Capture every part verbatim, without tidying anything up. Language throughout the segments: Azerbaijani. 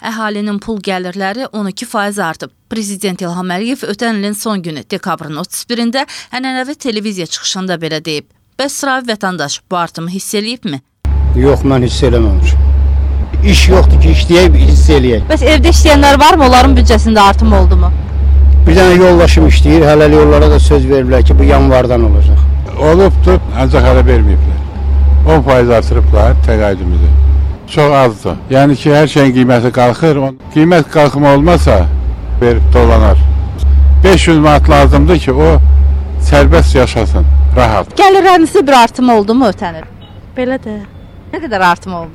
Əhalinin pul gəlirləri on iki faiz artıb. Prezident İlham Əliyev ötən ilin son günü dekabrın otuz birində ənənəvi televiziya çıxışında belə deyib. Bəs sıravi vətəndaş bu artımı hiss eləyibmi? Yox, mən hiss eləməmişim. İş yoxdur ki, işləyək, hiss eləyək. Bəs evdə işləyənlər var mı? Onların büdcəsində artım oldu mu? Bir dənə yoldaşım işləyir, hələ yollara da söz veriblər ki, bu yanvardan olacaq. Olubdur, ancaq hələ verməyiblər. on faiz artırıblar təqaüdümüzü. Çox azdır. Yəni ki, hər şeyin qiyməti qalxır. Qiymət qalxımı olmasa verib dolanar. beş yüz manat lazımdır ki, o sərbəst yaşasın, rahat. Gəlirlərinizdə bir artım oldu mu ötən il? Belədir. Nə qədər artım oldu?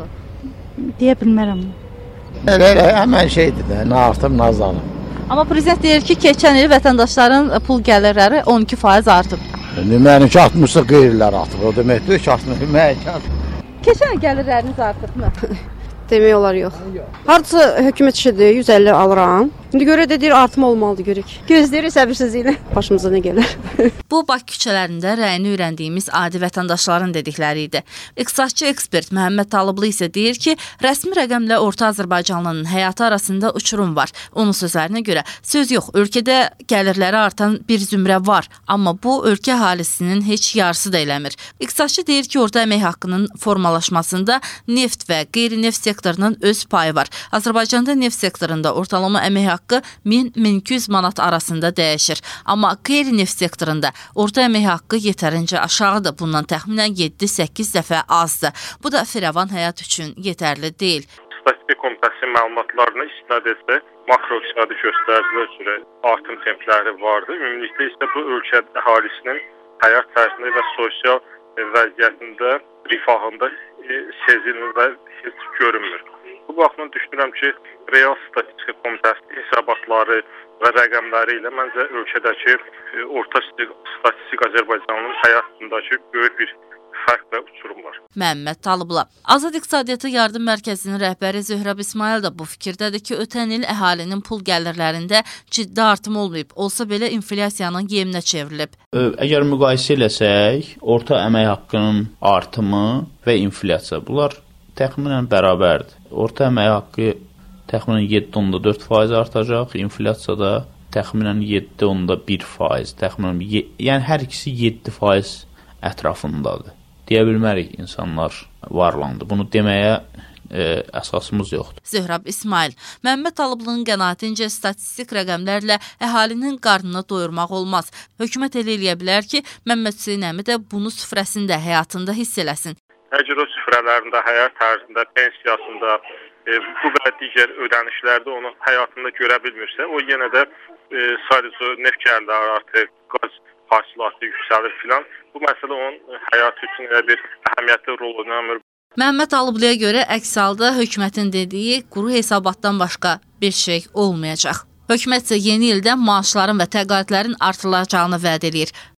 Deyə bilmərəm. Elə, elə, həmən şeydir də, nə artım, nə azalım. Amma prezident deyir ki, keçən il vətəndaşların pul gəlirləri on iki faiz artıb. Deməli ki, altmışda qeyriləri artıb. O deməkdir ki, altmış. Keçən il gəlirləriniz artıbmı? Demək olar yox. Hardasa hökumət işidir, yüz əlli alıram. İndi görə də deyir artım olmalıdır, görək. Gözləyirik səbirsizliklə. Başımıza nə gələr? Bu, Bakı küçələrində rəyini öyrəndiyimiz adi vətəndaşların dedikləri idi. İqtisadçı ekspert Məhəmməd Talıblı isə deyir ki, rəsmi rəqəmlə Orta Azərbaycanlının həyatı arasında uçurum var. Onun sözlərinə görə, söz yox, ölkədə gəlirləri artan bir zümrə var, amma bu, ölkə əhalisinin heç yarısı da eləmir. İqtisadçı deyir ki, orta əmək haqqının formalaşmasında neft və qeyri-neft sektorunun öz payı var. Azərbaycanda neft sektorunda ortalama əmək haqqı min - min iki yüz manat arasında dəyişir. Amma qeyri-neft sektorunda orta əmək haqqı yetərincə aşağıdır. Bundan təxminən yeddi səkkiz dəfə azdır. Bu da firavan həyat üçün yetərli deyil. Statistik Komitəsinin məlumatlarına istinad etsək, makroiqtisadi göstəricilər üzrə artım templəri vardı. Ümumilikdə isə bu ölkə əhalisinin həyat tərzində və sosial vəziyyətində, rifahında sezilmir və heç görünmür. Bu baxımdan düşünürəm ki, real statistika komitəsinin hesabatları və rəqəmləri ilə məncə ölkədəki orta statistik Azərbaycanın həyatındakı böyük bir fərq və uçurum var. Məhəmməd Talıblı. Azad İqtisadiyyatı Yardım Mərkəzinin rəhbəri Zöhrəb İsmail də bu fikirdədir ki, ötən il əhalinin pul gəlirlərində ciddi artım olmayıb, olsa belə inflyasiyanın yeminə çevrilib. Əgər müqayisə eləsək, orta əmək haqqının artımı və inflyasiya bunlar təxminən bərabərdir. Orta əmək haqqı təxminən yeddi nöqtə dörd faiz artacaq, inflyasiya da təxminən yeddi nöqtə bir faiz, təxminən yəni hər ikisi yeddi faiz ətrafındadır. Deyə bilmərik insanlar varlandı. Bunu deməyə e, əsasımız yoxdur. Zöhrəb İsmail. Məhəmməd Talıblının qənaətincə statistik rəqəmlərlə əhalinin qarnını doyurmaq olmaz. Hökumət elə eləyə bilər ki, Məmməd Hüseyn əmi də bunu süfrəsində, həyatında hiss eləsin. Əgər o süfrələrində, həyat tərzində, pensiyasında, e, bu və digər ödənişlərdə onu həyatında görə bilmirsə, o yenə də e, sadəcə neft gəlirləri artıq, qaz hasilatı yüksəlir filan. Bu məsələ onun həyatı üçün elə bir əhəmiyyətli rol oynamır. Məhəmməd Talıblıya görə əks halda hökumətin dediyi quru hesabatdan başqa bir şey olmayacaq. Hökumət isə yeni ildə maaşların və təqaüdlərin artırılacağını vəd edir.